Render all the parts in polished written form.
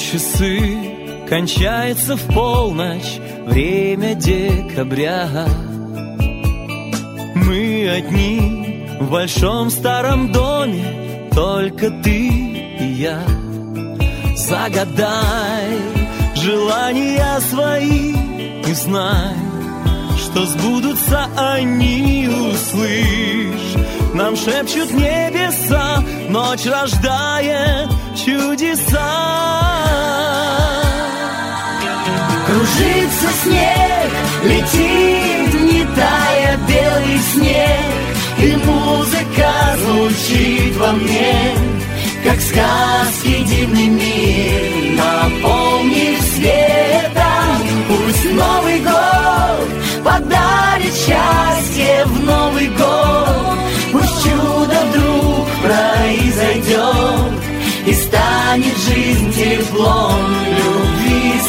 часы, кончается в полночь время декабря. Мы одни в большом старом доме, только ты и я. Загадай желания свои и знай, что сбудутся они, услышь. Нам шепчут небеса, ночь рождает чудеса. Кружится снег, летит, не тая белый снег, и музыка звучит во мне, как сказки дивный мир, наполнив светом. Пусть Новый год подарит счастье в Новый год, пусть чудо вдруг произойдет, и станет жизнь теплом любви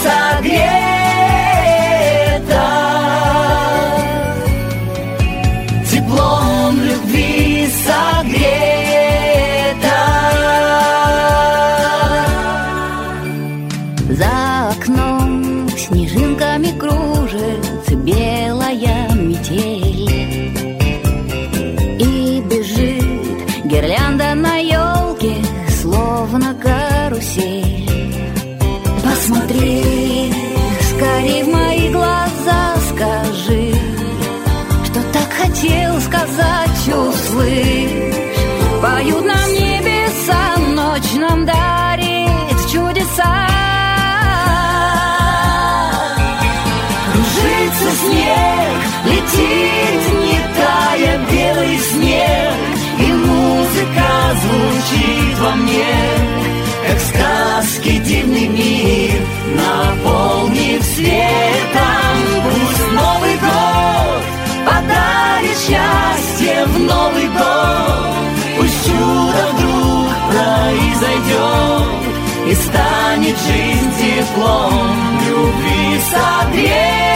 согрета. Теплом любви согрета. За окном снежинками кружится белая метель, и бежит гирлянда на елке, словно карусель. Посмотри скорей в мои глаза, скажи, что так хотел сказать, услышь. Поют нам небеса, ночь нам дарит чудеса. Кружится снег, летит, не тая белый снег, и музыка звучит во мне, как сказки дивный мир, наполнив светом. Пусть Новый год подарит счастье в Новый год, пусть чудо вдруг произойдет, и станет жизнь теплом любви согрета.